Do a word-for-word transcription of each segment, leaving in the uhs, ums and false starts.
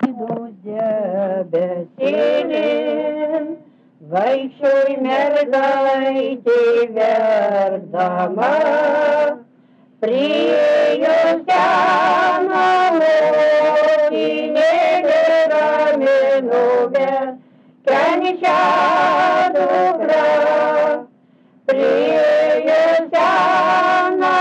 Debesėlin, vaikščioj mergaitė verdama, priėjo seną motinėlį raminuvę, kenčia dukra. Priėjo seną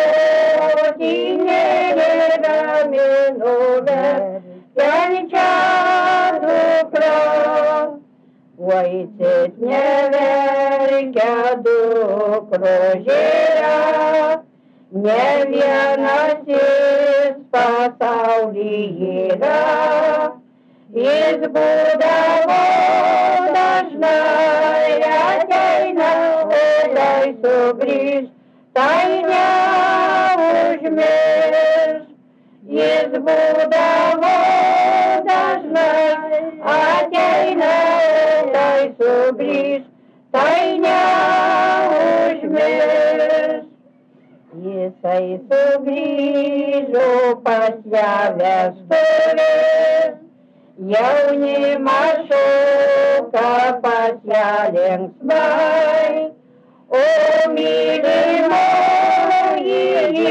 motinėlį raminuvę, kenčia dukra. Oi, cit neverkia dukro žėra, ne vienas jis pasaulyje yra. Jis būdavo dažnai ateina, tai sugrįž, tai neužmirš. Jis būdavo dažnai ateina, tai sugrįž, tai neužmirš. Jisai sugrįžo pas ją vestuvės, jaunimas šoka pas ją linksmai, o mylimoji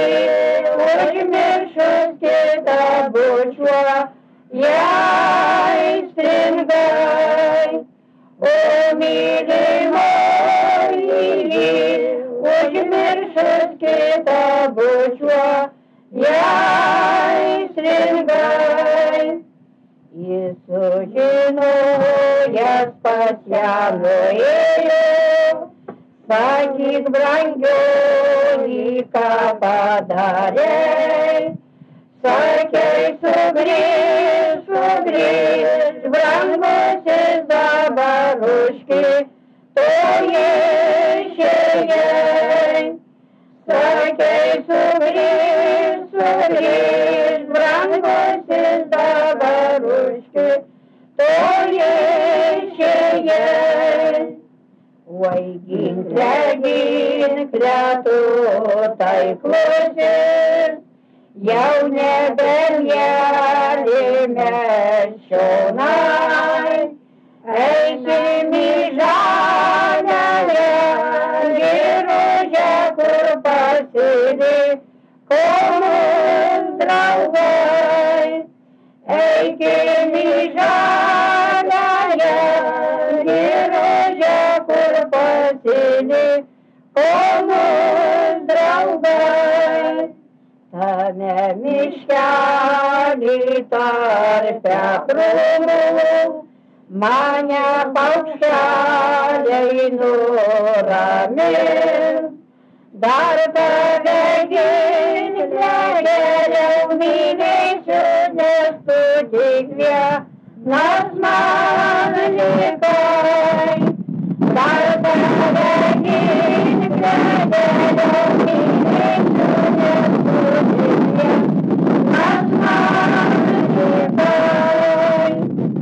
užmiršus kitą bučiuo jai stringai. O mylimoji užmiršus kitą bučiuo jai stringai. Jis sužinojęs pas ją nuėjo, sakyk brangioji, ką padarei. Sakei, sugrįž, sugrįž, brangusis dabaruški, tu išėjai. Sakei, sugrįž, sugrįž, brangusis dabaruški, tu išėjai. Oi, ginkle, ginkle, tu taiklusis, jau nebelielime šionai. Eisim į žalelę, giružę, kur pasėdi komus draugai. Eikim į žalelę, giružę, kur pasėdi komus draugai. Tame miškelį tarpe krūmų, mane paukšteliai nuramins. Dar tave ginkle geriau mylėsiu, nes tu tik vienas man likai. Dar tave ginkle geriau mylėsiu, nes tu tik vienas man likai.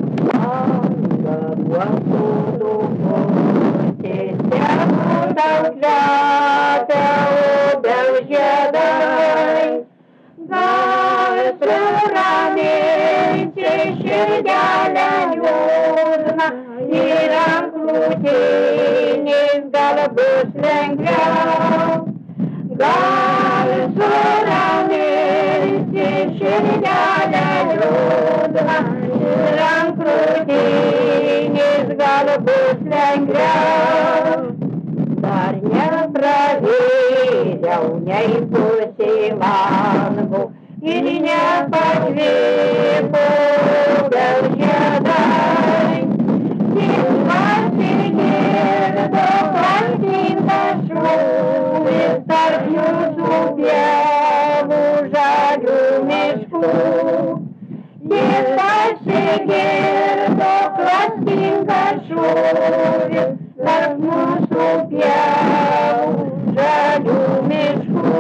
Daug žada obel žiedai, gal suraminti širdelę liūdną ir ant krūtinės gal bus lengviau. Gal suraminti širdelę liūdną ir ant krūtinės gal bus lengviau. Dar nepravėriau nei pusė langų ir nepakvėpo obel žiedai. Tik pasigirdo klastingas šūvis tarp jūsų pievų žalių miškų. Tik pasigirdo klastingas šūvis tarp mūsų pievų žalių miškų.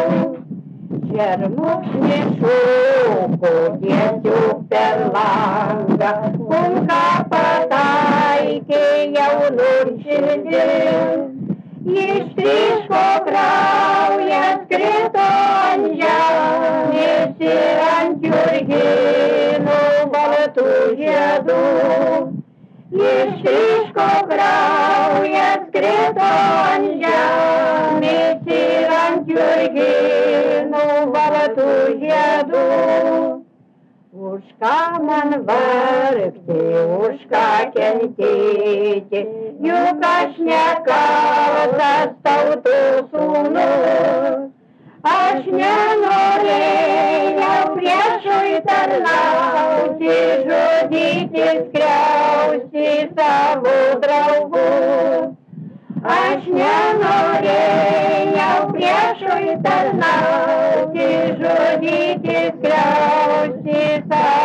Šermukšnis šūko tiesiog per langą, kulka pataikė jaunur širdin. Ištryško kraujas, krito ant žemės ir ant jurginų baltų baltų žiedų. Iš ryško kraujas krito ant žemės ir ant jurginų baltų žiedų. Už ką man vargti, už ką kentėti, juk aš nekaltas tautų sūnus. Aš nenorėjau priešui tarnauti, žudyti, skriausti savo draugus. Aš nenorėjau priešui tarnauti, žudyti, skriausti savo